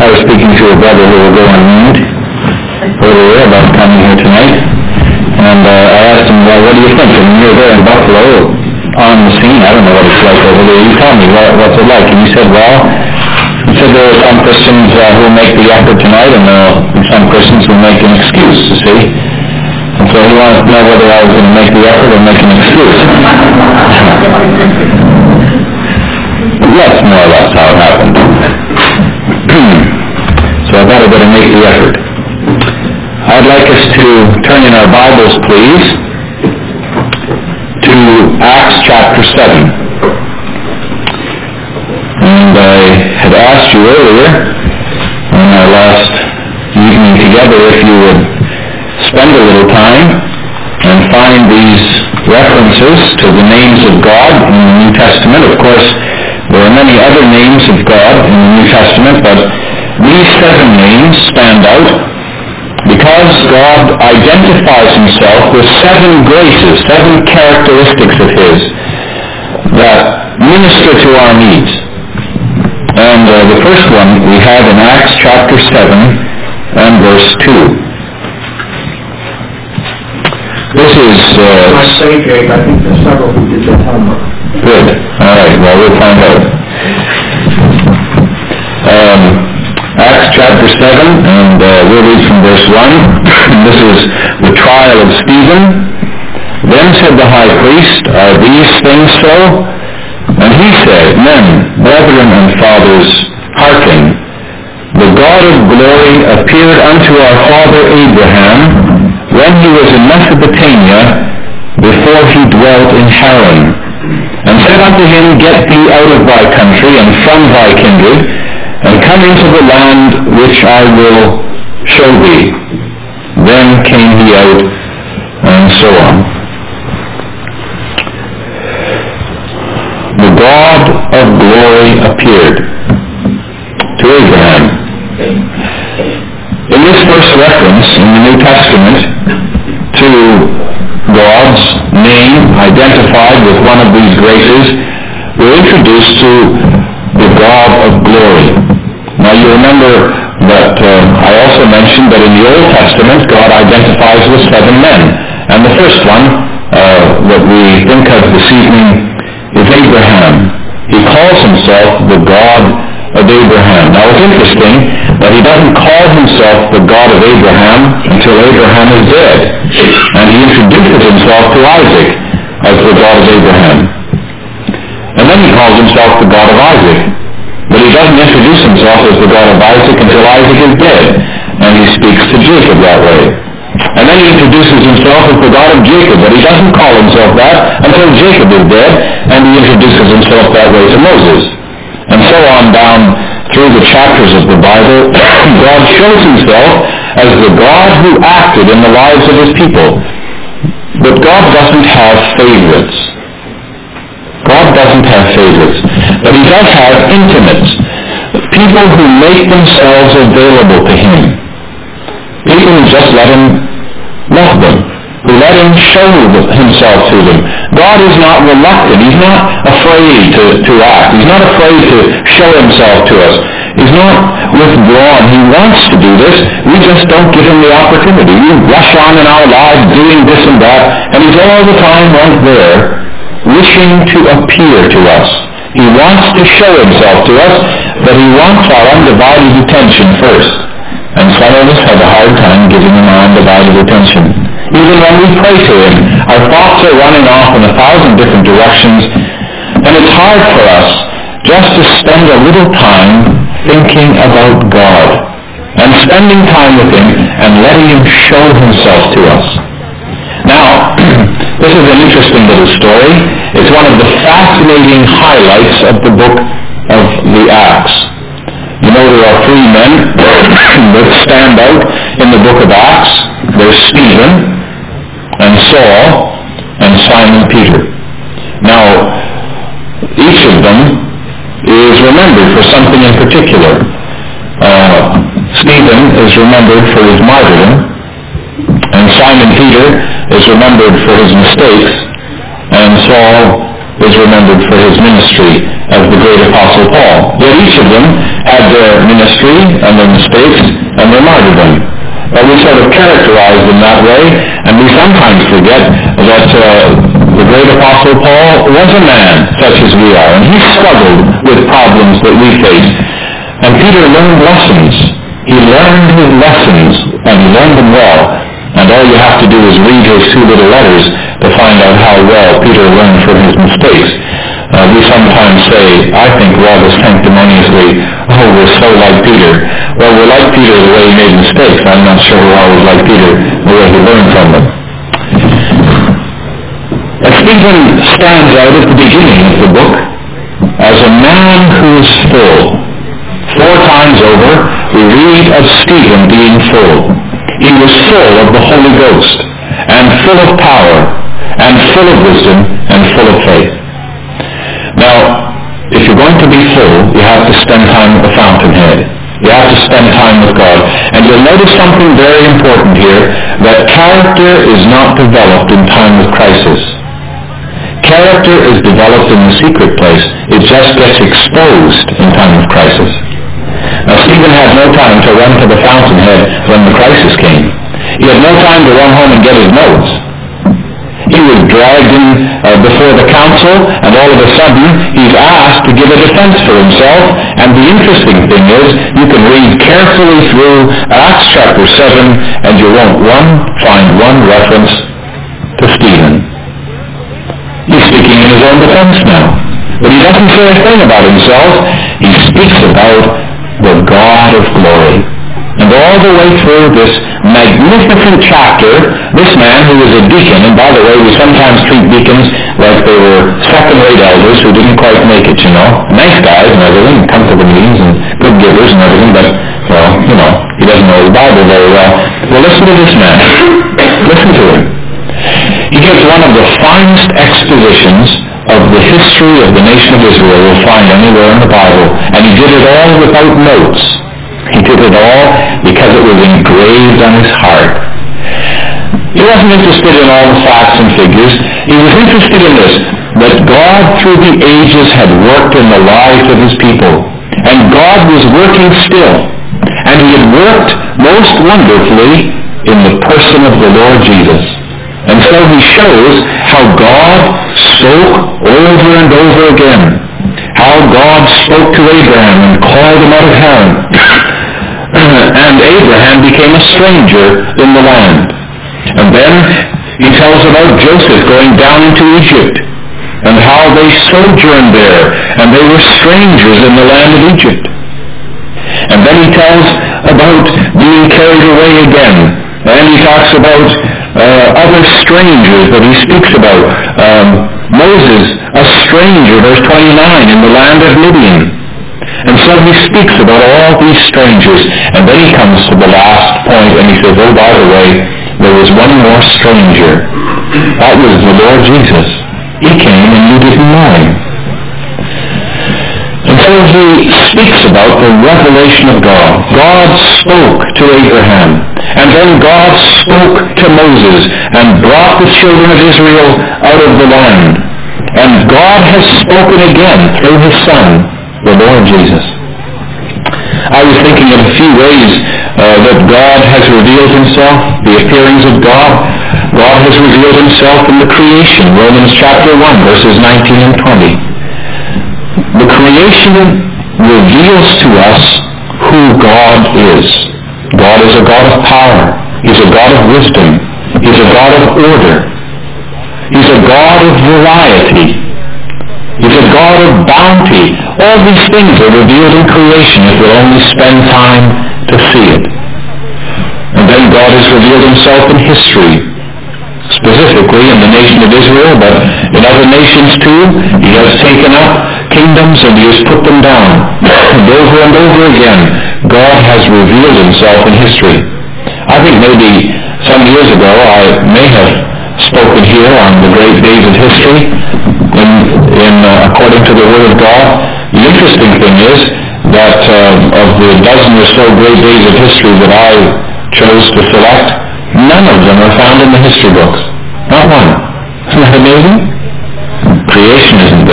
I was speaking to a brother who will go unnamed earlier about coming here tonight, and I asked him, well, what do you think? And when you're there in Buffalo, on the scene, I don't know what it's like over there. You tell me, what's it like? And he said, well, there are some Christians who will make the effort tonight, and some Christians who will make an excuse, you see. And so he wanted to know whether I was going to make the effort or make an excuse. That's more or less how it happened. So I thought I'd better make the effort. I'd like us to turn in our Bibles, please, to Acts chapter 7. And I had asked you earlier, on our last evening together, if you would spend a little time and find these references to the names of God in the New Testament. Of course, there are many other names of God in the New Testament, but these 7 names stand out because God identifies himself with 7 graces, 7 characteristics of his that minister to our needs. And the first one we have in Acts chapter 7 and verse 2. This is... I say, Jake, I think there's several who did their homework. Good. All right, well, we'll find out. Acts chapter 7, and we'll read from verse 1. This is the trial of Stephen. Then said the high priest, are these things so? And he said, men, brethren and fathers, hearken. The God of glory appeared unto our father Abraham when he was in Mesopotamia, before he dwelt in Haran, and said unto him, get thee out of thy country and from thy kindred, and come into the land which I will show thee. Then came he out, and so on. The God of glory appeared to Abraham. In this first reference in the New Testament to God's name identified with one of these graces, we're introduced to the God of glory. Now you remember that I also mentioned that in the Old Testament God identifies with 7 men. And the first one that we think of this evening is Abraham. He calls himself the God of Abraham. Now it's interesting that he doesn't call himself the God of Abraham until Abraham is dead. And he introduces himself to Isaac as the God of Abraham. And then he calls himself the God of Isaac. But he doesn't introduce himself as the God of Isaac until Isaac is dead. And he speaks to Jacob that way. And then he introduces himself as the God of Jacob, but he doesn't call himself that until Jacob is dead, and he introduces himself that way to Moses. And so on down through the chapters of the Bible, God shows himself as the God who acted in the lives of his people. But God doesn't have favorites. God doesn't have favorites. But he does have intimates. People who make themselves available to him. People who just let him love them. Who let him show himself to them. God is not reluctant. He's not afraid to act. He's not afraid to show himself to us. He's not withdrawn. He wants to do this. We just don't give him the opportunity. We rush on in our lives doing this and that, and he's all the time right there wishing to appear to us. He wants to show himself to us, but he wants our undivided attention first. And some of us have a hard time giving him our undivided attention. Even when we pray to him, our thoughts are running off in 1,000 different directions, and it's hard for us just to spend a little time thinking about God and spending time with him and letting him show himself to us. Now, this is an interesting little story. It's one of the fascinating highlights of the book of the Acts. You know, there are 3 men that stand out in the book of Acts. There's Stephen, and Saul, and Simon Peter. Now, each of them is remembered for something in particular. Stephen is remembered for his martyrdom, and Simon Peter is remembered for his mistakes, and Saul is remembered for his ministry as the great Apostle Paul. Yet each of them had their ministry and their mistakes and their martyrdom. But we sort of characterize them that way, and we sometimes forget that the great Apostle Paul was a man such as we are, and he struggled with problems that we face. And Peter learned lessons. He learned his lessons, and he learned them well. And all you have to do is read his 2 little letters to find out how well Peter learned from his mistakes. We sometimes say, I think rather sanctimoniously, oh, we're so like Peter. Well, we're like Peter the way he made mistakes. I'm not sure we're always like Peter the way he learned from them. Stephen stands out at the beginning of the book as a man who is full. 4 times over, we read of Stephen being full. He was full of the Holy Ghost, and full of power, and full of wisdom, and full of faith. Now, if you're going to be full, you have to spend time at the fountainhead. You have to spend time with God. And you'll notice something very important here, that character is not developed in time of crisis. Character is developed in the secret place. It just gets exposed in time of crisis. Now, Stephen had no time to run to the fountainhead when the crisis came. He had no time to run home and get his notes. He was dragged in before the council, and all of a sudden he's asked to give a defense for himself. And the interesting thing is, you can read carefully through Acts chapter 7, and you won't find one reference to Stephen. He's speaking in his own defense now. But he doesn't say a thing about himself. He speaks about the God of glory. And all the way through this magnificent chapter, this man who was a deacon, and by the way, we sometimes treat deacons like they were second-rate elders who didn't quite make it, you know. Nice guys and everything, come to the meetings and good givers and everything, but, well, you know, he doesn't know the Bible very well. Well, listen to this man. Listen to him. He gives one of the finest expositions of the history of the nation of Israel you'll find anywhere in the Bible, and he did it all without notes. He did it all because it was engraved on his heart. He wasn't interested in all the facts and figures. He was interested in this, that God through the ages had worked in the lives of his people. And God was working still. And he had worked most wonderfully in the person of the Lord Jesus. And so he shows how God spoke over and over again. How God spoke to Abraham and called him out of Haran. And Abraham became a stranger in the land. And then he tells about Joseph going down into Egypt and how they sojourned there and they were strangers in the land of Egypt. And then he tells about being carried away again. And he talks about other strangers that he speaks about. Moses, a stranger, verse 29, in the land of Midian. And so he speaks about all these strangers. And then he comes to the last point and he says, oh, by the way, there was one more stranger. That was the Lord Jesus. He came and you didn't know him. And so he speaks about the revelation of God. God spoke to Abraham. And then God spoke to Moses and brought the children of Israel out of the land. And God has spoken again through his Son, the Lord Jesus. I was thinking of a few ways that God has revealed himself, the appearings of God. God has revealed himself in the creation, Romans chapter 1, verses 19 and 20. The creation reveals to us who God is. God is a God of power. He's a God of wisdom. He's a God of order. He's a God of variety. He's a God of bounty. All these things are revealed in creation if we'll only spend time to see it. And then God has revealed himself in history, specifically in the nation of Israel, but in other nations too. He has taken up kingdoms and he has put them down. And over again, God has revealed himself in history. I think maybe some years ago I may have spoken here on the great days of history according to the Word of God. The interesting thing is that of the dozen or so great days of history that I chose to select, none of them are found in the history books. Not one. Isn't that amazing? Creation isn't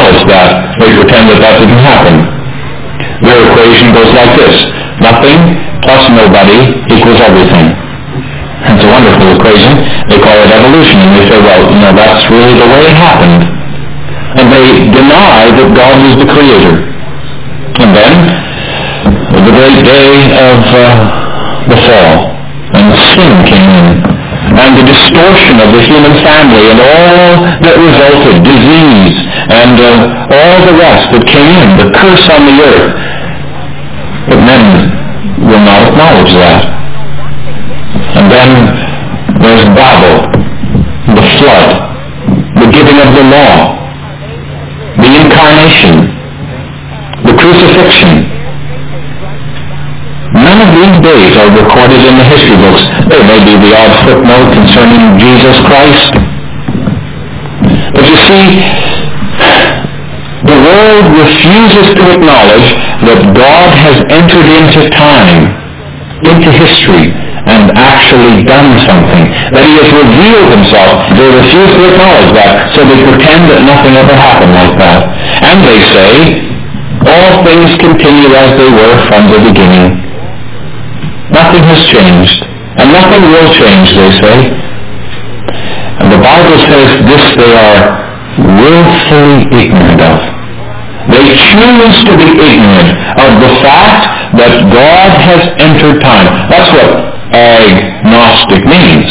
acknowledge that. They pretend that that didn't happen. Their equation goes like this: nothing plus nobody equals everything. It's a wonderful equation. They call it evolution, and they say, well, that's really the way it happened. And they deny that God was the creator. And then, the great day of the fall, and the sin came in, and the distortion of the human family, and all that resulted, disease, and all the rest that came in, the curse on the earth. But men will not acknowledge that. And then there's Babel, the flood, the giving of the law, the incarnation, the crucifixion. None of these days are recorded in the history books. There may be the odd footnote concerning Jesus Christ. But you see, the world refuses to acknowledge that God has entered into time, into history, and actually done something, that he has revealed himself. They refuse to acknowledge that, so they pretend that nothing ever happened like that. And they say, all things continue as they were from the beginning. Nothing has changed, and nothing will change, they say. And the Bible says this they are willfully ignorant of. They choose to be ignorant of the fact that God has entered time. That's what agnostic means.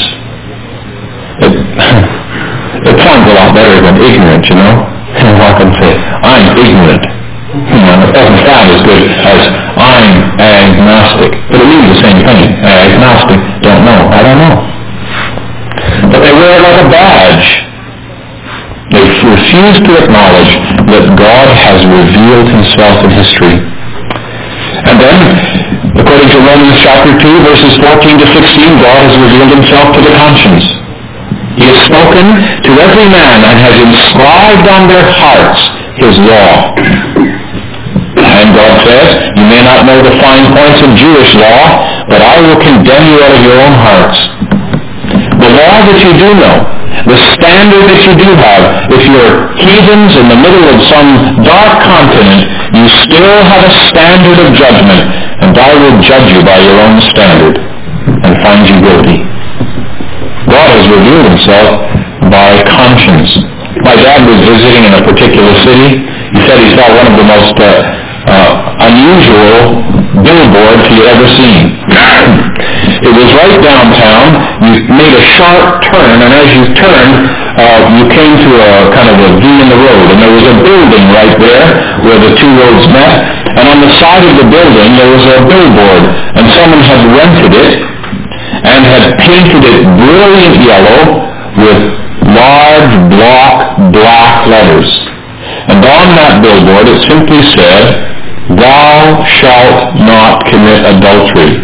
It sounds a lot better than ignorant, And I can say, I'm ignorant. It doesn't sound as good as I'm agnostic. But it means the same thing. Agnostic, don't know. I don't know. But they wear it like a badge. They refuse to acknowledge that God has revealed himself in history. And then, according to Romans chapter 2, verses 14 to 16, God has revealed himself to the conscience. He has spoken to every man and has inscribed on their hearts his law. And God says, you may not know the fine points of Jewish law, but I will condemn you out of your own hearts. The law that you do know, the standard that you do have, if you're heathens in the middle of some dark continent, you still have a standard of judgment, and I will judge you by your own standard and find you guilty. God has revealed himself by conscience. My dad was visiting in a particular city. He said he saw one of the most unusual billboards he had ever seen. It was right downtown. You made a sharp turn, and as you turned, you came to a kind of a V in the road, and there was a building right there where the two roads met, and on the side of the building there was a billboard, and someone had rented it and had painted it brilliant yellow with large block black letters. And on that billboard it simply said, "Thou shalt not commit adultery."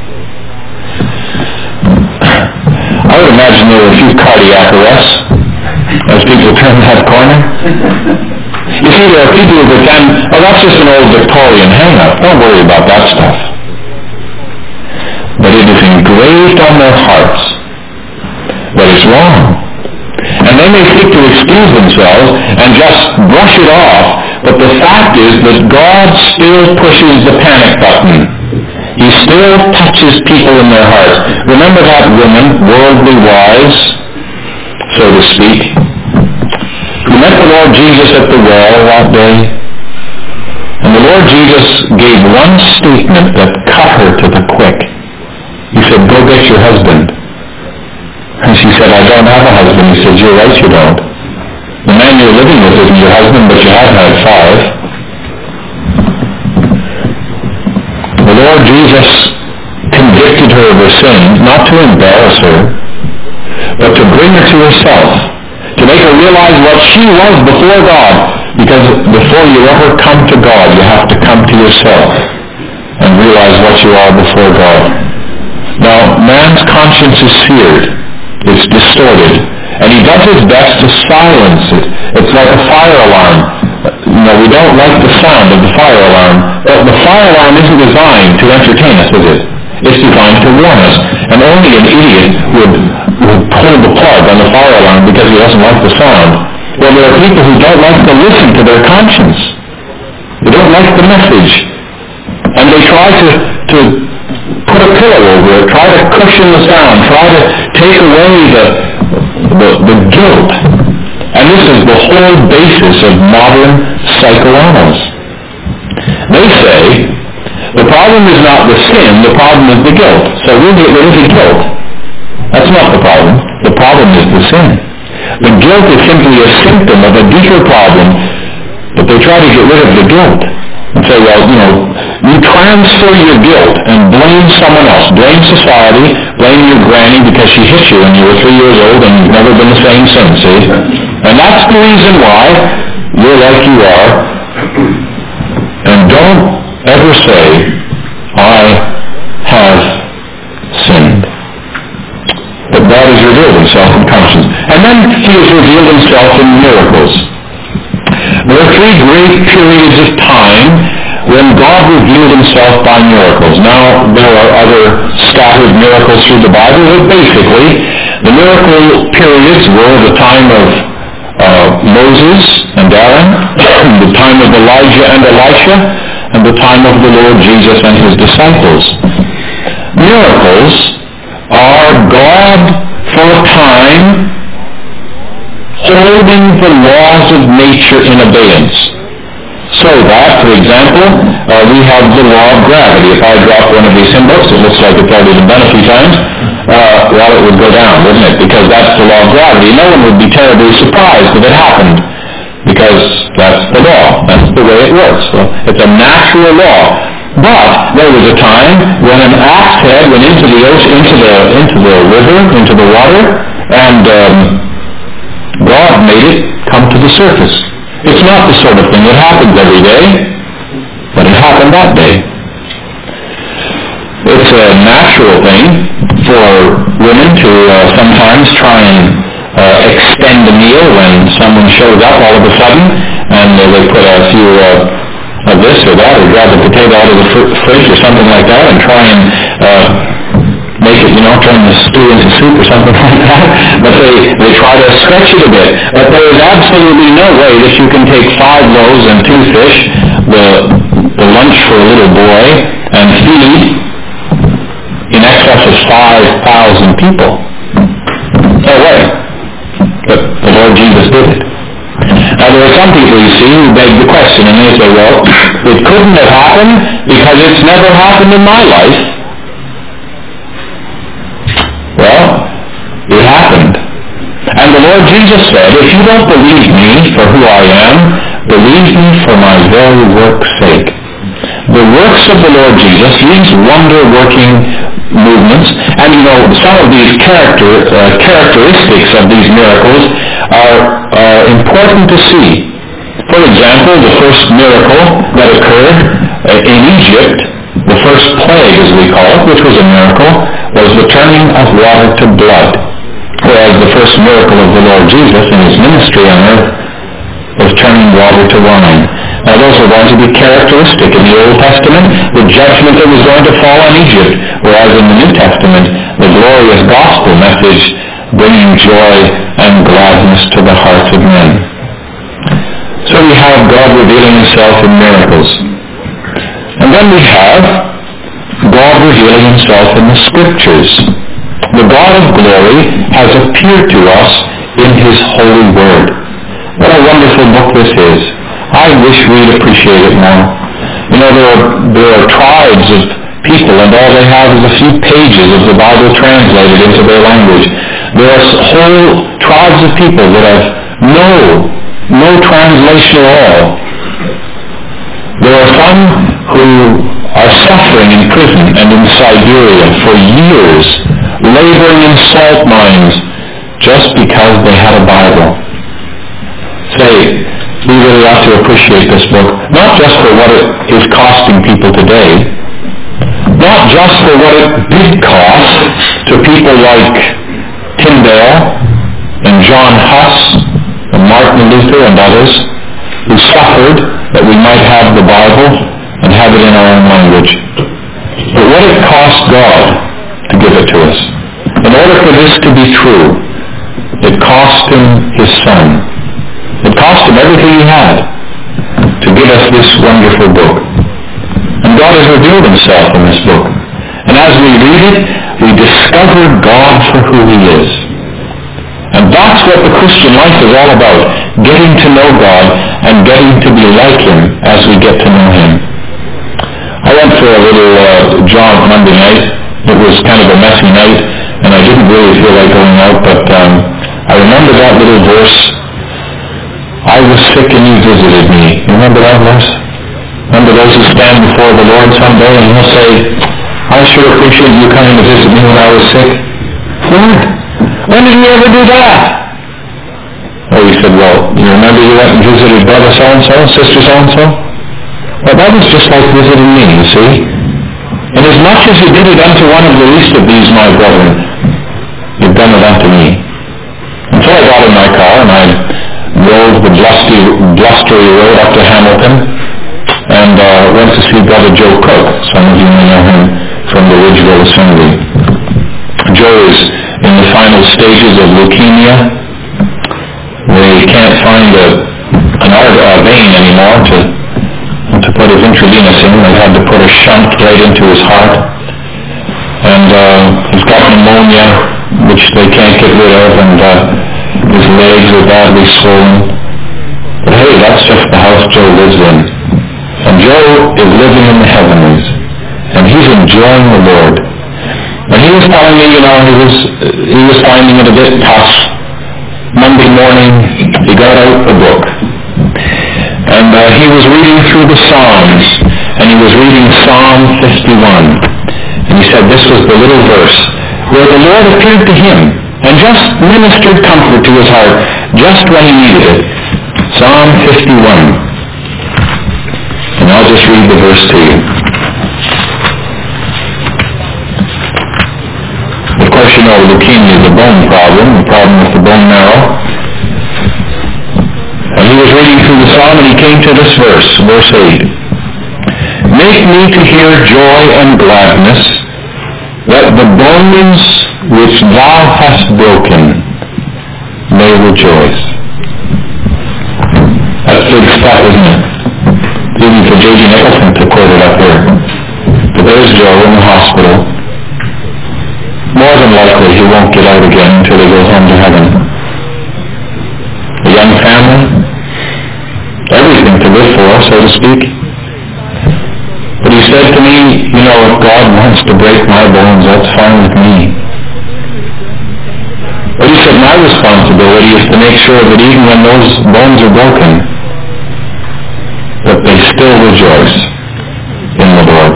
I would imagine there were a few cardiac arrests as people turned that corner. You see, there are people who pretend, oh, that's just an old Victorian hang-up. Don't worry about that stuff. But it is engraved on their hearts that it's wrong. And they may seek to excuse themselves and just brush it off, but the fact is that God still pushes the panic button. He still touches people in their hearts. Remember that woman, worldly wise, so to speak, who met the Lord Jesus at the well that day? And the Lord Jesus gave one statement that cut her to the quick. He said, "Go get your husband." And she said, "I don't have a husband." He said, "You're right, you don't. The man you're living with isn't your husband, but you have had 5. The Lord Jesus convicted her of her sin, not to embarrass her, but to bring her to herself, to make her realize what she was before God, because before you ever come to God, you have to come to yourself and realize what you are before God. Now, man's conscience is seared. It's distorted, and he does his best to silence it. It's like a fire alarm. We don't like the sound of the fire alarm, but the fire alarm isn't designed to entertain us, is it? It's designed to warn us, and only an idiot would pull the plug on the fire alarm because he doesn't like the sound. Well, there are people who don't like to listen to their conscience. They don't like the message. And they try to put a pillow over it, try to cushion the sound, try to take away the guilt. And this is the whole basis of modern psychoanalysis. They say the problem is not the sin, the problem is the guilt. So we'll get rid of the guilt. That's not the problem. The problem is the sin. The guilt is simply a symptom of a deeper problem, but they try to get rid of the guilt. And say, well, you transfer your guilt and blame someone else. Blame society, blame your granny because she hit you when you were 3 years old and you've never been the same since, see? And that's the reason why you're like you are. And don't ever say, I have sinned. But God has revealed himself in conscience. And then he has revealed himself in miracles. There are 3 great periods of time when God revealed himself by miracles. Now, there are other scattered miracles through the Bible, but basically, the miracle periods were the time of Moses and Aaron, the time of Elijah and Elisha, and the time of the Lord Jesus and his disciples. Miracles are God for a time holding the laws of nature in abeyance. So that, for example, we have the law of gravity. If I drop one of these hymn books, it looks like it's already been done a few times, well, it would go down, wouldn't it? Because that's the law of gravity. No one would be terribly surprised if it happened, because that's the law. That's the way it works. So it's a natural law. But there was a time when an axe head went into the ocean, into the river, into the water, and God made it come to the surface. It's not the sort of thing that happens every day, but it happened that day. It's a natural thing for women to sometimes try and extend a meal when someone shows up all of a sudden, and they put a few of this or that, or grab a potato out of the fridge or something like that, and try and make it, turn the stew into soup or something like that. But they try to stretch it a bit. But there is absolutely no way that you can take 5 loaves and 2 fish, the lunch for a little boy, and feed in excess of 5,000 people. No way. But the Lord Jesus did it. Now there are some people, you see, who beg the question, and they say, well, it couldn't have happened because it's never happened in my life. Well, it happened. And the Lord Jesus said, if you don't believe me for who I am, believe me for my very work's sake. The works of the Lord Jesus, these wonder-working movements, and some of these characteristics of these miracles are important to see. For example, the first miracle that occurred in Egypt, the first plague as we call it, which was a miracle, was the turning of water to blood. Whereas the first miracle of the Lord Jesus in his ministry on earth was turning water to wine. Now those are going to be characteristic in the Old Testament, the judgment that was going to fall on Egypt, whereas in the New Testament, the glorious gospel message bringing joy and gladness to the hearts of men. So we have God revealing himself in miracles. And then we have God revealing himself in the Scriptures. The God of glory has appeared to us in his holy word. What a wonderful book this is. I wish we'd appreciate it more. There are tribes of people, and all they have is a few pages of the Bible translated into their language. There are whole tribes of people that have no translation at all. There are some who are suffering in prison and in Siberia for years, laboring in salt mines just because they had a Bible. Say, we really ought to appreciate this book, not just for what it is costing people today, not just for what it did cost to people like Tyndale and John Huss and Martin Luther and others who suffered that we might have the Bible and have it in our own language, but what it cost God to give it to us. In order for this to be true, it cost him his Son. cost him everything he had to give us this wonderful book. And God has revealed himself in this book. And as we read it, we discover God for who he is. And that's what the Christian life is all about, getting to know God and getting to be like him as we get to know him. I went for a little jog Monday night. It was kind of a messy night, and I didn't really feel like going out, but I remember that little verse, I was sick and you visited me. You remember that verse? Remember those who stand before the Lord someday and he'll say, I sure appreciate you coming to visit me when I was sick. Lord, when did you ever do that? Oh, he said, well, you remember you went and visited brother so-and-so, sister so-and-so? Well, that was just like visiting me, you see. And as much as you did it unto one of the least of these, my brethren, you've done it unto me. And so I got in my car and I drove the blustery road up to Hamilton and went to see Brother Joe Cook. Some of you may know him from the Ridgeville Assembly. Joe is in the final stages of leukemia. They can't find a vein anymore to put his intravenous in. They had to put a shunt right into his heart. And he's got pneumonia, which they can't get rid of, and his legs are badly swollen. But hey, that's just the house Joe lives in. And Joe is living in the heavenlies, and he's enjoying the Lord. And he was telling me, he was finding it a bit tough. Monday morning, he got out the book. And he was reading through the Psalms, and he was reading Psalm 51. And he said this was the little verse where the Lord appeared to him and just ministered comfort to his heart just when he needed it. Psalm 51. And I'll just read the verse to you. Of course, you know leukemia is a bone problem, the problem with the bone marrow. And he was reading through the psalm and he came to this verse, verse 8. Make me to hear joy and gladness, that the bones which thou hast broken may rejoice. That's big stuff, isn't it? Even for J.G. Nicholson to quote it up here. But there's Joe in the hospital. More than likely he won't get out again until he goes home to heaven. A young family, everything to live for, so to speak. But he said to me, if God wants to break my bones, that's fine with me. But he said, my responsibility is to make sure that even when those bones are broken, that they still rejoice in the Lord.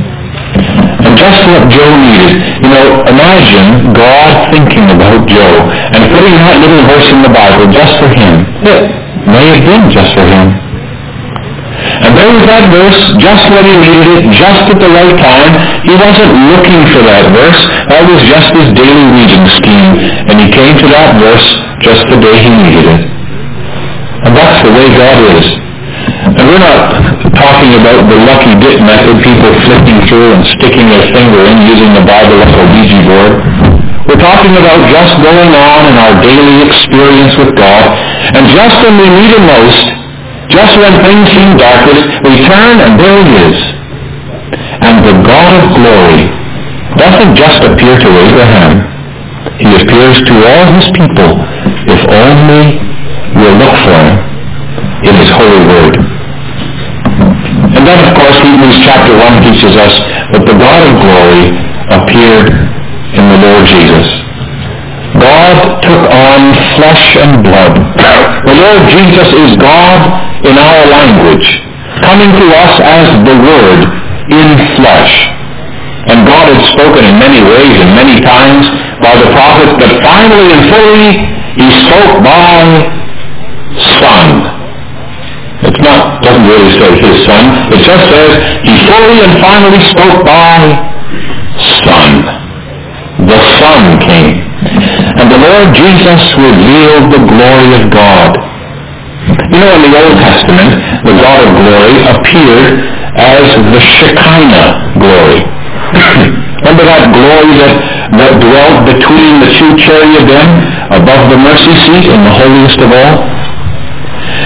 And just what Joe needed, imagine God thinking about Joe and putting that little verse in the Bible just for him. It may have been just for him. And there was that verse just when he needed it, just at the right time. He wasn't looking for that verse. That was just his daily reading scheme. And he came to that verse just the day he needed it. And that's the way God is. And we're not talking about the lucky dip method, people flicking through and sticking their finger in using the Bible like a Ouija board. We're talking about just going on in our daily experience with God. And just when we need him most, just when things seem darkest, we turn and there he is. And the God of glory doesn't just appear to Abraham. He appears to all his people if only we'll look for him in his holy word. And then of course Hebrews chapter 1 teaches us that the God of glory appeared in the Lord Jesus. God took on flesh and blood. The Lord Jesus is God in our language, coming to us as the Word in flesh. And God had spoken in many ways and many times by the prophets, but finally and fully he spoke by Son. Doesn't really say his Son, it just says he fully and finally spoke by Son. The Son came. And the Lord Jesus revealed the glory of God. In the Old Testament, the God of glory appeared as the Shekinah glory. Remember that glory that dwelt between the two cherubim above the mercy seat in the holiest of all?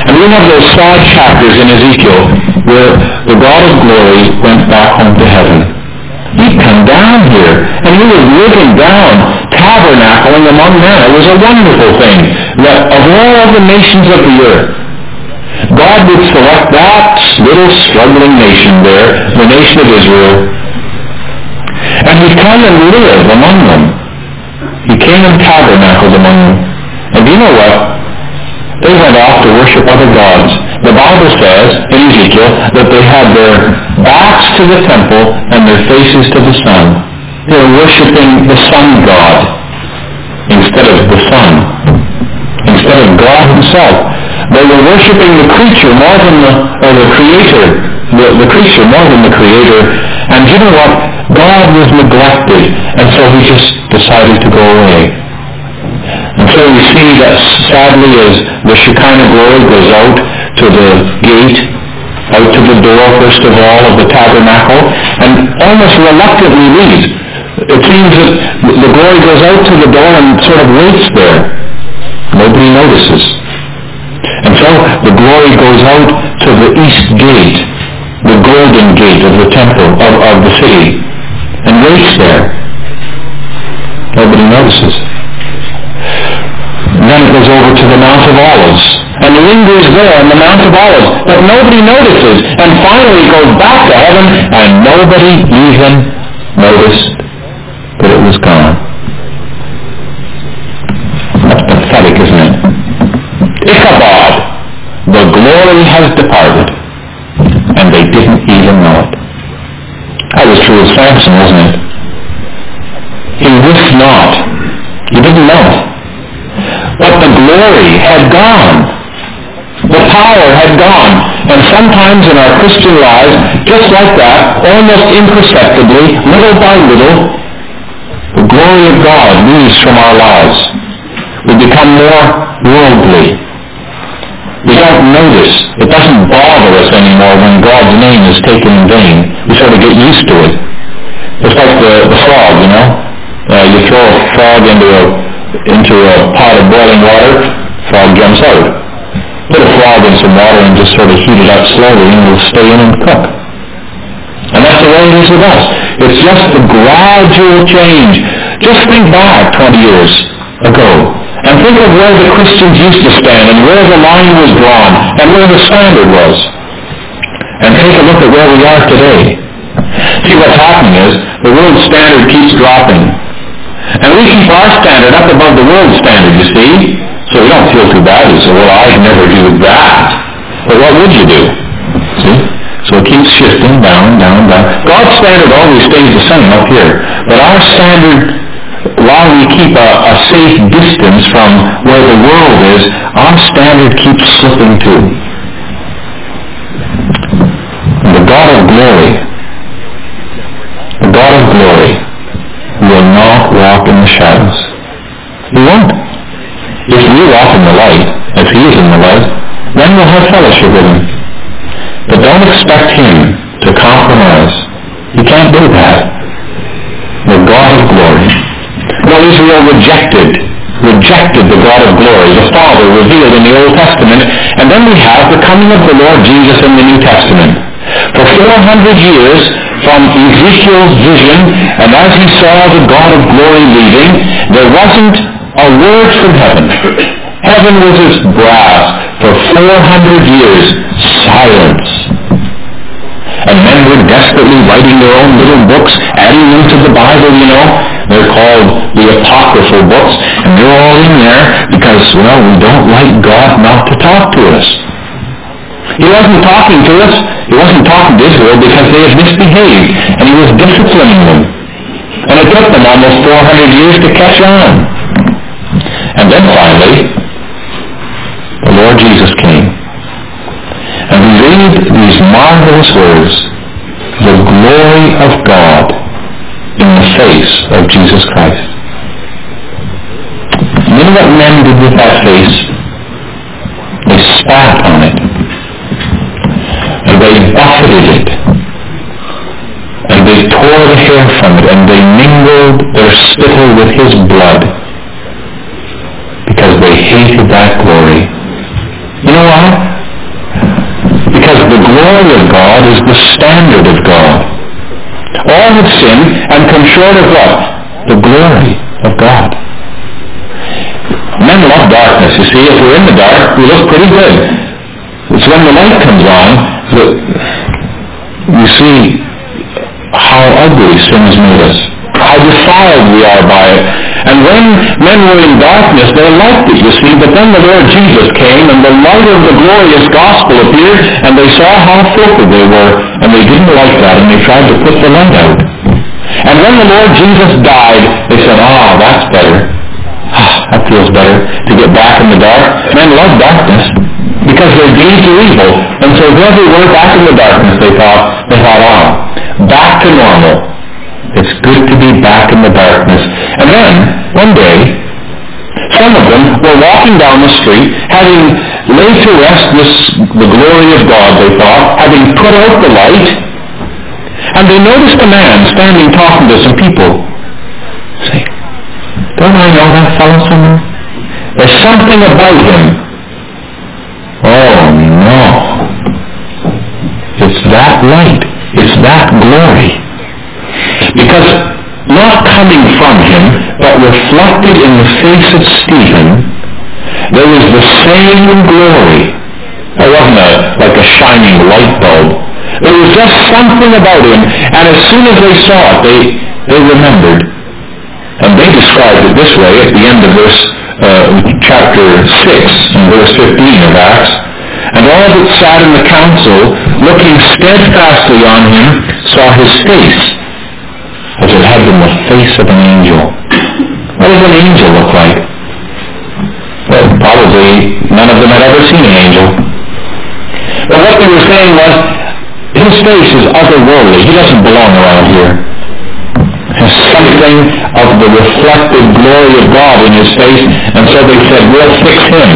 And we have those sad chapters in Ezekiel where the God of glory went back home to heaven. He'd come down here, and he was living down, tabernacling among men. It was a wonderful thing that of all the nations of the earth, God would select that little struggling nation there, the nation of Israel, and he'd come and live among them. He came and tabernacled among them. And do you know what? They went off to worship other gods. The Bible says in Ezekiel that they had their backs to the temple and their faces to the sun. They were worshiping the sun god instead of the sun, instead of God himself. They were worshiping the creature more than the creator, the creature more than the creator. And you know what? God was neglected, and so he just decided to go away. And so we see that sadly as the Shekinah glory goes out to the gate, out to the door first of all of the tabernacle, and almost reluctantly leaves. It seems that the glory goes out to the door and sort of waits there. Nobody notices. And so the glory goes out to the east gate, the golden gate of the temple, of the city, and waits there. Nobody notices. And then it goes over to the Mount of Olives, and lingers there on the Mount of Olives, but nobody notices. And finally goes back to heaven, and nobody even noticed that it was gone. That's pathetic, isn't it? Ichabod, the glory has departed, and they didn't even know it. That was true of Samson, wasn't it? He wist not. He didn't know it. But the glory had gone. The power had gone. And sometimes in our Christian lives, just like that, almost imperceptibly, little by little, the glory of God leaves from our lives. We become more worldly. We don't notice. It doesn't bother us anymore when God's name is taken in vain. We sort of get used to it. It's like the frog, you know. You throw a frog into a pot of boiling water, frog jumps out. Put a frog in some water and just sort of heat it up slowly and it'll stay in and cook. And that's the way it is with us. It's just the gradual change. Just think back 20 years ago and think of where the Christians used to stand and where the line was drawn and where the standard was. And take a look at where we are today. See, what's happening is the world standard keeps dropping. And we keep our standard up above the world standard, you see? So we don't feel too bad. You say, well, I'd never do that. But what would you do? See? So it keeps shifting down, down, down. God's standard always stays the same up here. But our standard, while we keep a safe distance from where the world is, our standard keeps slipping too. And the God of glory will not walk in the shadows. He won't. If we walk in the light, as he is in the light, then we'll have fellowship with him. But don't expect him to compromise. He can't do that. The God of glory. Well, Israel rejected the God of glory, the Father revealed in the Old Testament, and then we have the coming of the Lord Jesus in the New Testament. For 400 years, from Ezekiel's vision, and as he saw the God of glory leaving, there wasn't a word from heaven. Heaven was as brass. For 400 years, silence. And men were desperately writing their own little books, adding them to the Bible, you know. They're called the apocryphal books, and they're all in there because, well, we don't like God not to talk to us. He wasn't talking to us. He wasn't talking to Israel because they had misbehaved, and he was disciplining them. And it took them almost 400 years to catch on. And then finally, the Lord Jesus came. And we read these marvelous words, the glory of God in the face of Jesus Christ. You know what men did with that face? They spat on it. And they buffeted it. And they tore the hair from it. And they mingled their spittle with his blood. Because they hated that glory. You know why? standard of God. All have sinned and come short of what? The glory of God. Men love darkness. You see, if we're in the dark, we look pretty good. It's when the light comes on that you see how ugly sin has made us, how defiled we are by it. And when men were in darkness, they liked it, you see, but then the Lord Jesus came and the light of the glorious gospel appeared, and they saw how filthy they were, and they didn't like that, and they tried to put the light out. And when the Lord Jesus died, they said, that's better. That feels better, to get back in the dark. Men love darkness because their deeds are evil. And so there they were back in the darkness, they thought, back to normal. It's good to be back in the darkness. And then, one day, some of them were walking down the street, having laid to rest the glory of God, they thought, having put out the light, and they noticed a man standing talking to some people. Say, don't I know that fellow somewhere? There's something about him. Oh no. It's that light. It's that glory. Because not coming from him, but reflected in the face of Stephen, there was the same glory. It wasn't like a shining light bulb. There was just something about him, and as soon as they saw it, they remembered. And they described it this way at the end of chapter 6 and verse 15 of Acts. And all that sat in the council, looking steadfastly on him, saw his face, as it had been the face of an angel. What does an angel look like? Well, probably none of them had ever seen an angel. But what they were saying was, his face is otherworldly. He doesn't belong around here. There's something of the reflected glory of God in his face, and so they said, we'll fix him.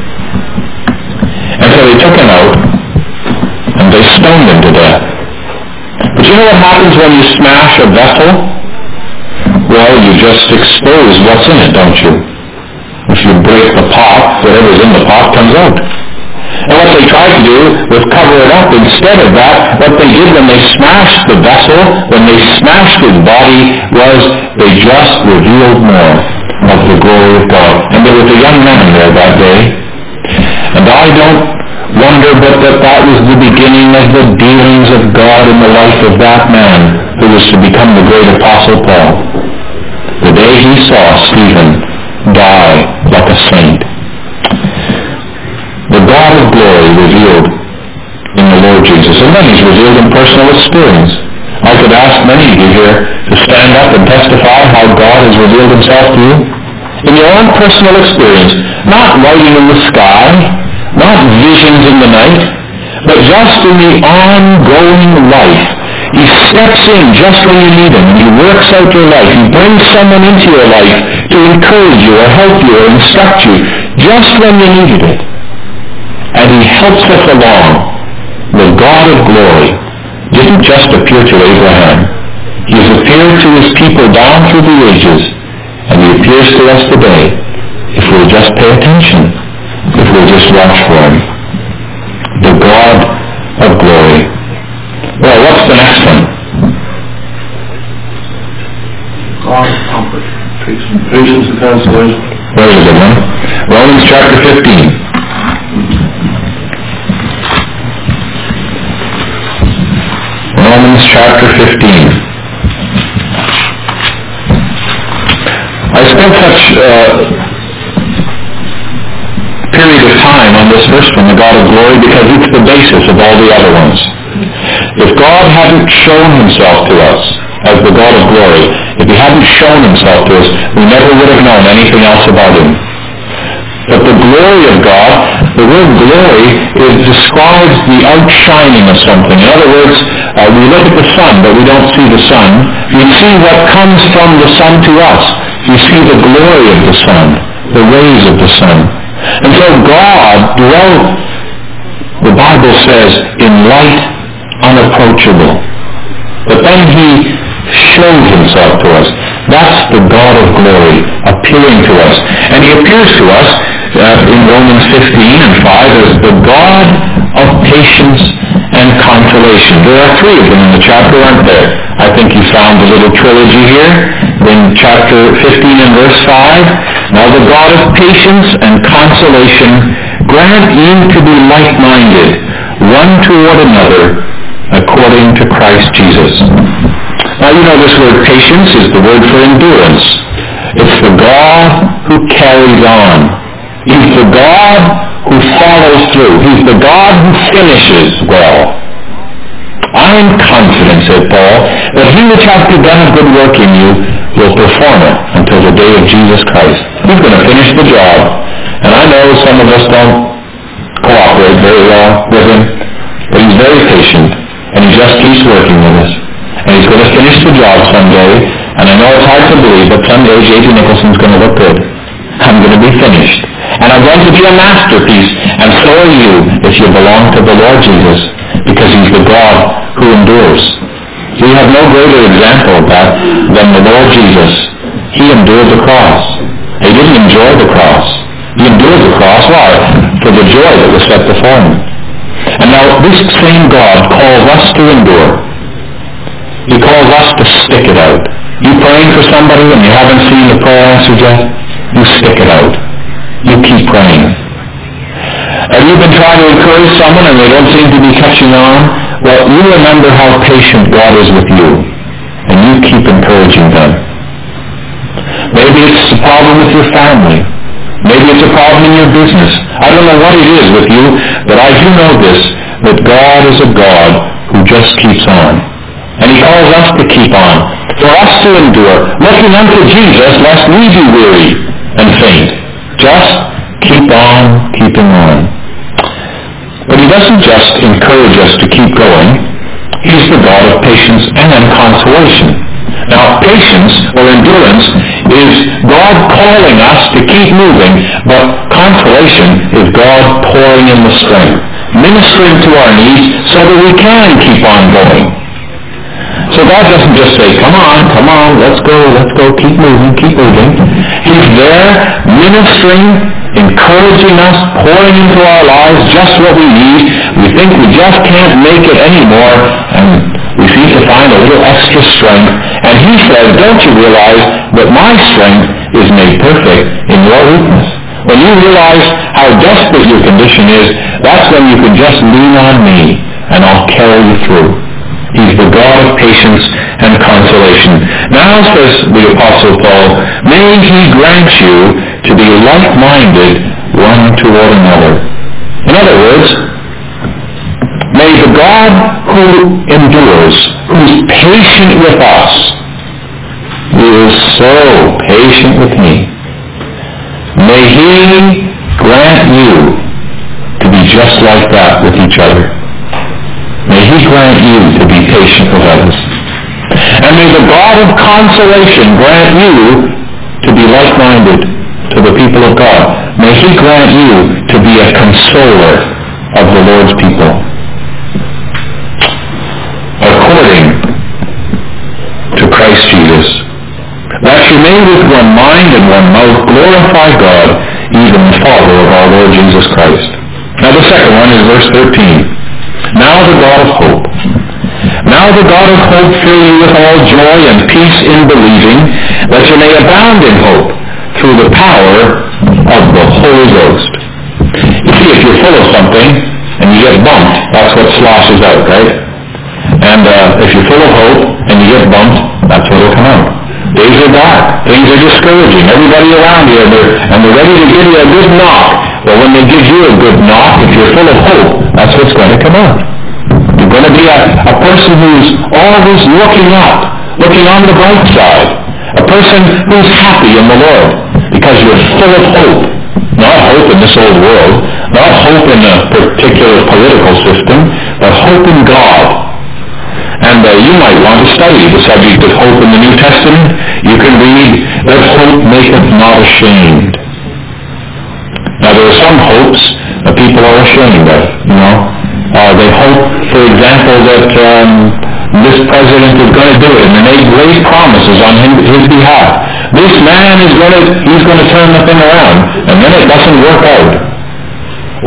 And so they took him out, and they stoned him to death. But you know what happens when you smash a vessel? Well, you just expose what's in it, don't you? If you break the pot, whatever's in the pot comes out. And what they tried to do was cover it up. Instead of that, what they did when they smashed the vessel, when they smashed his body, was they just revealed more of the glory of God. And there was a young man there that day. And I don't wonder but that was the beginning of the dealings of God in the life of that man who was to become the great Apostle Paul. The day he saw Stephen die like a saint. The God of glory revealed in the Lord Jesus. And then he's revealed in personal experience. I could ask many of you here to stand up and testify how God has revealed himself to you. In your own personal experience, not writing in the sky, not visions in the night, but just in the ongoing life. He steps in just when you need him. He works out your life. He brings someone into your life to encourage you or help you or instruct you just when you needed it. And he helps us along. The God of glory didn't just appear to Abraham. He has appeared to his people down through the ages, and he appears to us today if we'll just pay attention, if we'll just watch for him. The God of glory. Well, what's the next one? God of comfort. Patience and consolation. There's a good one. Romans chapter 15. Romans chapter 15. I spent such a period of time on this verse from the God of glory because it's the basis of all the other ones. If God hadn't shown himself to us as the God of glory, if he hadn't shown himself to us, we never would have known anything else about him. But the glory of God, the word glory, describes the outshining of something. In other words, we look at the sun, but we don't see the sun. We see what comes from the sun to us. We see the glory of the sun, the rays of the sun. And so God dwelt, the Bible says, in light unapproachable. But then he showed himself to us. That's the God of glory appearing to us. And he appears to us in Romans 15 and 5 as the God of patience and consolation. consolation. There are 3 of them in the chapter, aren't there? I think you found a little trilogy here in chapter 15 and verse 5. Now the God of patience and consolation grant you to be like-minded, one toward another, according to Christ Jesus. Now you know this word patience is the word for endurance. It's the God who carries on. He's the God who follows through. He's the God who finishes well. I am confident, said Paul, that he which hath begun a good work in you will perform it until the day of Jesus Christ. He's going to finish the job. And I know some of us don't cooperate very well with him, but he's very patient, and he just keeps working with us. And he's going to finish the job someday, and I know it's hard to believe, but someday J.J. Nicholson's going to look good. I'm going to be finished. And I'm going to be a masterpiece, and so are you if you belong to the Lord Jesus, because he's the God who endures. We have no greater example of that than the Lord Jesus. He endured the cross. He didn't enjoy the cross. He endured the cross. Why? For the joy that was set before him. And now this same God calls us to endure. He calls us to stick it out. You praying for somebody and you haven't seen the prayer answered yet? You stick it out. You keep praying. Have you been trying to encourage someone and they don't seem to be catching on? Well, you remember how patient God is with you, and you keep encouraging them. Maybe it's a problem with your family. Maybe it's a problem in your business. I don't know what it is with you, but I do know this, that God is a God who just keeps on. And he calls us to keep on, for us to endure, looking unto Jesus, lest we be weary and faint. Just keep on keeping on. But he doesn't just encourage us to keep going. He's the God of patience and consolation. Now, patience or endurance is God calling us to keep moving, but consolation is God pouring in the strength, ministering to our needs so that we can keep on going. So God doesn't just say, come on, let's go, keep moving. He's there ministering, encouraging us, pouring into our lives just what we need. We think we just can't make it anymore, and we seem to find a little extra strength. And he says, don't you realize that my strength is made perfect in your weakness? When you realize how desperate your condition is, that's when you can just lean on me, and I'll carry you through. He's the God of patience and consolation. Now, says the Apostle Paul, may he grant you to be like-minded one toward another. In other words, may the God who endures, who's patient with us, who is so patient with me, may he grant you to be just like that with each other. May he grant you to be patient with others. And may the God of consolation grant you to be like-minded to the people of God. May he grant you to be a consoler of the Lord's people. According to Christ Jesus, that you may with one mind and one mouth glorify God, even the Father of our Lord Jesus Christ. Now the second one is verse 13. Now the God of hope fill you with all joy and peace in believing, that you may abound in hope through the power of the Holy Ghost. You see, if you're full of something and you get bumped, that's what sloshes out, right? And if you're full of hope and you get bumped, that's what will come out. Days are dark. Things are discouraging. Everybody around you, and they're ready to give you a good knock. Well, when they give you a good knock, if you're full of hope, that's what's going to come out. You're going to be a person who's always looking up, looking on the bright side. A person who's happy in the Lord, because you're full of hope. Not hope in this old world, not hope in a particular political system, but hope in God. And you might want to study the subject of hope in the New Testament. You can read that hope maketh not ashamed. Now there are some hopes that people are ashamed of, They hope, for example, that this president is going to do it, and they make great promises on his behalf. This man he's going to turn the thing around, and then it doesn't work out. Or some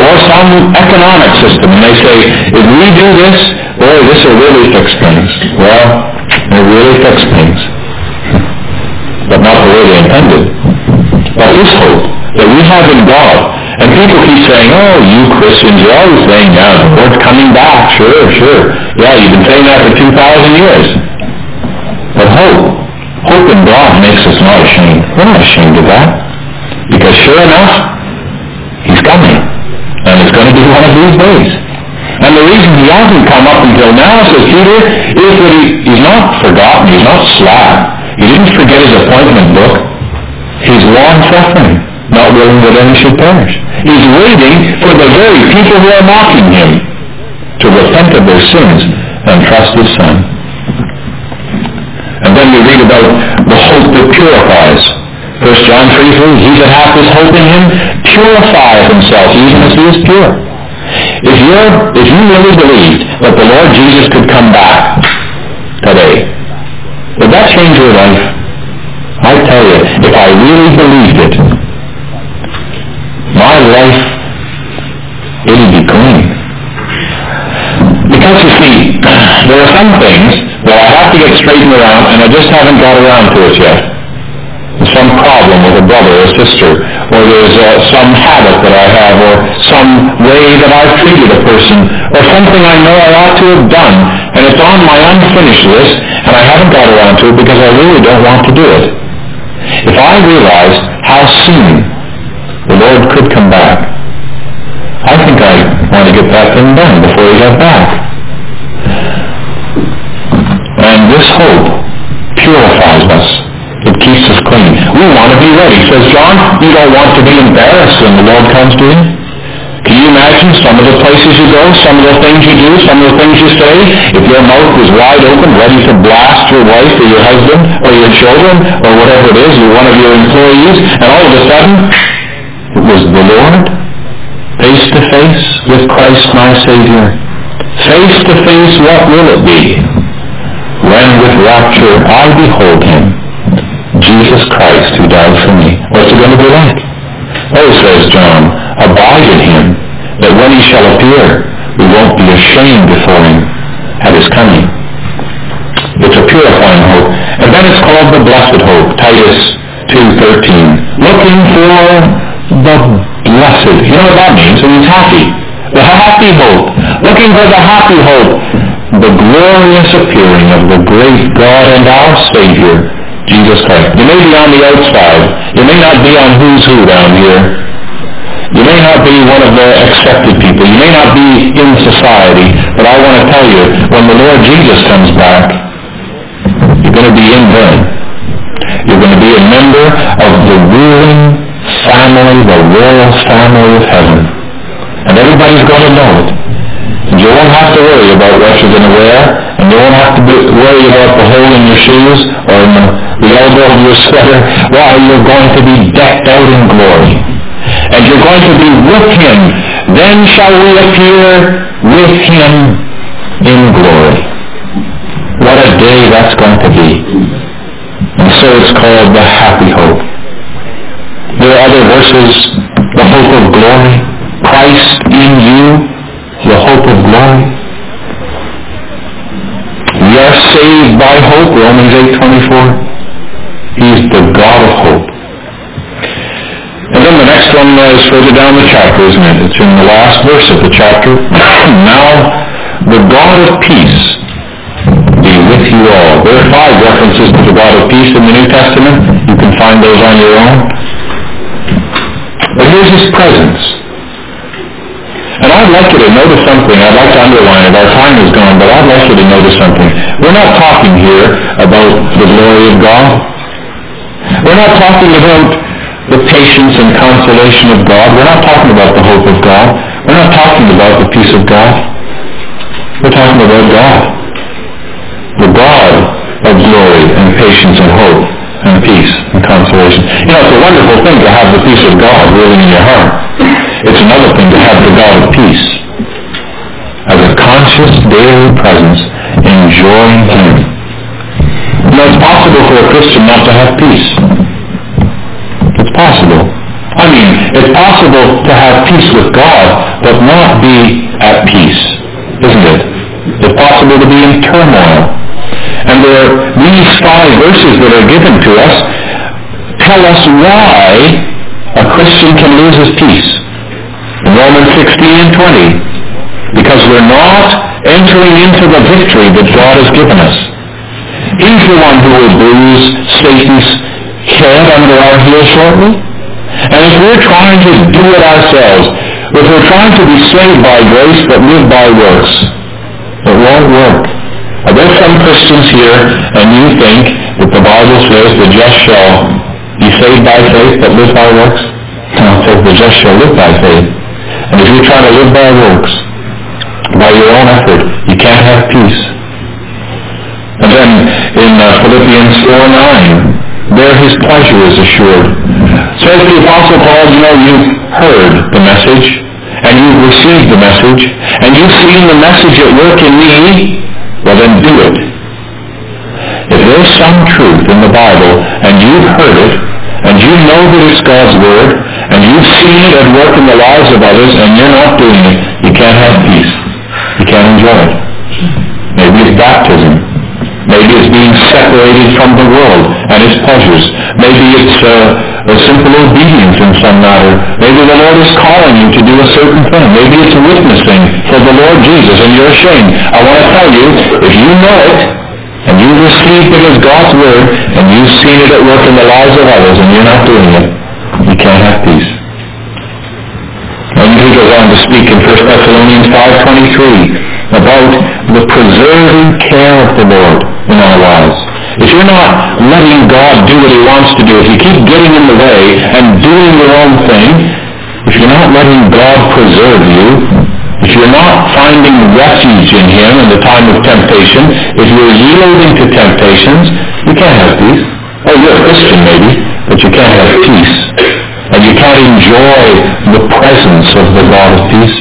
some economic system, and they say, if we do this, boy, this will really fix things. Well, it really fix things. But not the way they intended. But this hope that we have in God, and people keep saying, oh, you Christians, you're always saying, yeah, the Lord's coming back. Sure. Yeah, you've been saying that for 2,000 years. But hope in God makes us not ashamed. We're not ashamed of that. Because sure enough, He's coming. And it's going to be one of these days. And the reason He hasn't come up until now, says Peter, is that He's not forgotten. He's not slack. He didn't forget His appointment book. He's long-suffering, not willing that any should perish. He's waiting for the very people who are mocking Him to repent of their sins and trust His Son. And then we read about the hope that purifies. 1 John 3:3, he that hath this hope in Him purifieth himself, even as he is pure. If you really believed that the Lord Jesus could come back today, would that change your life? I tell you, if I really believed it, my life, it would be clean. Because you see, there are some things that I have to get straightened around, and I just haven't got around to it yet. There's some problem with a brother or sister, or there's some habit that I have, or some way that I've treated a person, or something I know I ought to have done, and it's on my unfinished list, and I haven't got around to it because I really don't want to do it. If I realized how soon the Lord could come back, I think I want to get that thing done before He got back. And this hope purifies us. It keeps us clean. We want to be ready. Says John, you don't want to be embarrassed when the Lord comes to you. Can you imagine some of the places you go, some of the things you do, some of the things you say? If your mouth was wide open, ready to blast your wife or your husband or your children or whatever it is, you're one of your employees, and all of a sudden, it was the Lord, face to face with Christ my Savior. Face to face, what will it be? When with rapture I behold Him, Jesus Christ who died for me. What's it going to be like? Oh, says John, abide in Him, that when He shall appear, we won't be ashamed before Him at His coming. It's a purifying hope. And then it's called the blessed hope, Titus 2:13. Looking for the blessed. You know what that means? It means happy. The happy hope. Looking for the happy hope. The glorious appearing of the great God and our Savior, Jesus Christ. You may be on the outside. You may not be on who's who down here. You may not be one of the accepted people. You may not be in society. But I want to tell you, when the Lord Jesus comes back, you're going to be in then. You're going to be a member of the ruling family, the royal family of heaven. And everybody's going to know it. And you won't have to worry about what you're going to wear, and you won't have to worry about the hole in your shoes or in the elbow of your sweater. Why? You're going to be decked out in glory. And you're going to be with Him. Then shall we appear with Him in glory. What a day that's going to be. And so it's called the happy hope. There are other verses, the hope of glory, Christ in you, the hope of glory. We are saved by hope, Romans 8:24. He's the God of hope. And then the next one is further down the chapter, isn't it? It's in the last verse of the chapter. Now, the God of peace be with you all. There are 5 references to the God of peace in the New Testament. You can find those on your own. But here's His presence. And I'd like you to notice something. I'd like to underline it. Our time is gone, but I'd like you to notice something. We're not talking here about the glory of God. We're not talking about the patience and consolation of God. We're not talking about the hope of God. We're not talking about the peace of God. We're talking about God. The God of glory and patience and hope and peace and consolation. You know, it's a wonderful thing to have the peace of God ruling in your heart. It's another thing to have the God of peace as a conscious daily presence, enjoying Him. You know, it's possible for a Christian not to have peace. It's possible. I mean, it's possible to have peace with God, but not be at peace, isn't it? It's possible to be in turmoil. And these 5 verses that are given to us tell us why a Christian can lose his peace. In Romans 16 and 20, because we're not entering into the victory that God has given us. He's the one who will bruise Satan's head under our heel shortly. And if we're trying to do it ourselves, if we're trying to be saved by grace but live by works, it won't work. Are there some Christians here and you think that the Bible says the just shall be saved by faith but live by works? No, it says the just shall live by faith. And if you try to live by works, by your own effort, you can't have peace. And then in Philippians 4:9, there his pleasure is assured. Says the Apostle Paul, you've heard the message, and you've received the message, and you've seen the message at work in me, well then do it. If there's some truth in the Bible, and you've heard it, and you know that it's God's Word, and you've seen it at work in the lives of others, and you're not doing it, you can't have peace. You can't enjoy it. Maybe it's baptism. Maybe it's being separated from the world and its pleasures. Maybe it's a simple obedience in some matter. Maybe the Lord is calling you to do a certain thing. Maybe it's witnessing for the Lord Jesus and you're ashamed. I want to tell you, if you know it, and you've received it as God's Word, and you've seen it at work in the lives of others, and you're not doing it, you can't have peace. And he goes on to speak in 1 Thessalonians 5:23 about the preserving care of the Lord in our lives. If you're not letting God do what he wants to do, if you keep getting in the way and doing your own thing, if you're not letting God preserve you, if you're not finding refuge in him in the time of temptation, if you're yielding to temptations, you can't have peace. Oh, you're a Christian maybe, but you can't have peace. And you can't enjoy the presence of the God of peace.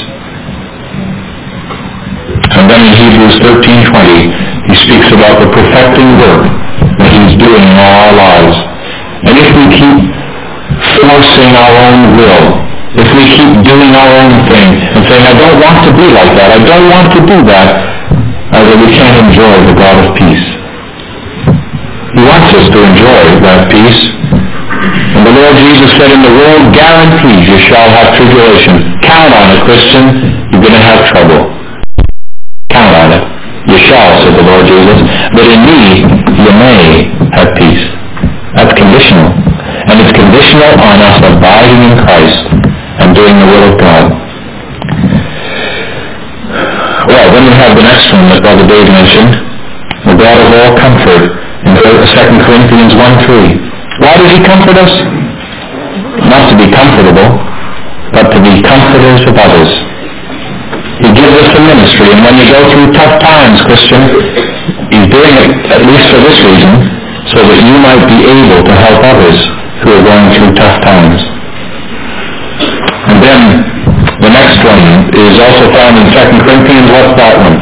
And then in Hebrews 13:20, he speaks about the perfecting work that he's doing in all our lives. And if we keep forcing our own will, if we keep doing our own thing and saying, I don't want to be like that, I don't want to do that, then we can't enjoy the God of peace. He wants us to enjoy that peace. And the Lord Jesus said, in the world guarantees you shall have tribulation. Count on it, Christian. You're going to have trouble. Count on it. You shall, said the Lord Jesus, but in me you may have peace. That's conditional. And it's conditional on us abiding in Christ and doing the will of God. Well, then we have the next one that Brother Dave mentioned, the God of all comfort, in 2 Corinthians 1:3. Why does he comfort us? Not to be comfortable, but to be comforters of others. He gives us a ministry, and when you go through tough times, Christian, he's doing it at least for this reason, so that you might be able to help others who are going through tough times. And then the next one is also found in 2 Corinthians. What's that one?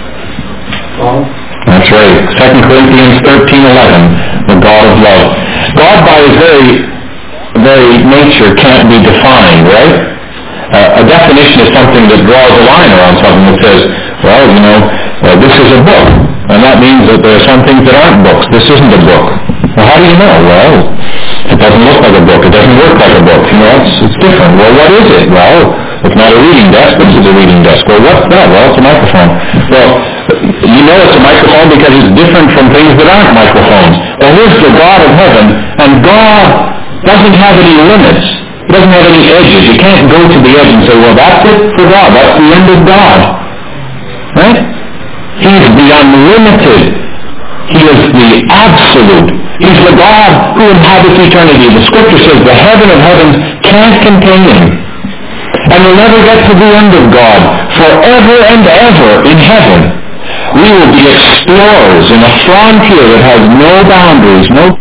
That's right. 2 Corinthians 13:11, the God of love. God by his very nature can't be defined, right? A definition is something that draws a line around something that says, well, this is a book. And that means that there are some things that aren't books. This isn't a book. Well, how do you know? Well, it doesn't look like a book. It doesn't work like a book. It's different. Well, what is it? Well, it's not a reading desk, but it's a reading desk. Well, what's that? Well, it's a microphone. Well, you know it's a microphone because it's different from things that aren't microphones. Well, here's the God of heaven, and God doesn't have any limits. He doesn't have any edges. You can't go to the edge and say, well, that's it for God. That's the end of God. Right? He's the unlimited. He is the absolute. He's the God who inhabits eternity. The Scripture says the heaven of heavens can't contain him. And we'll never get to the end of God. Forever and ever in heaven, we will be explorers in a frontier that has no boundaries, no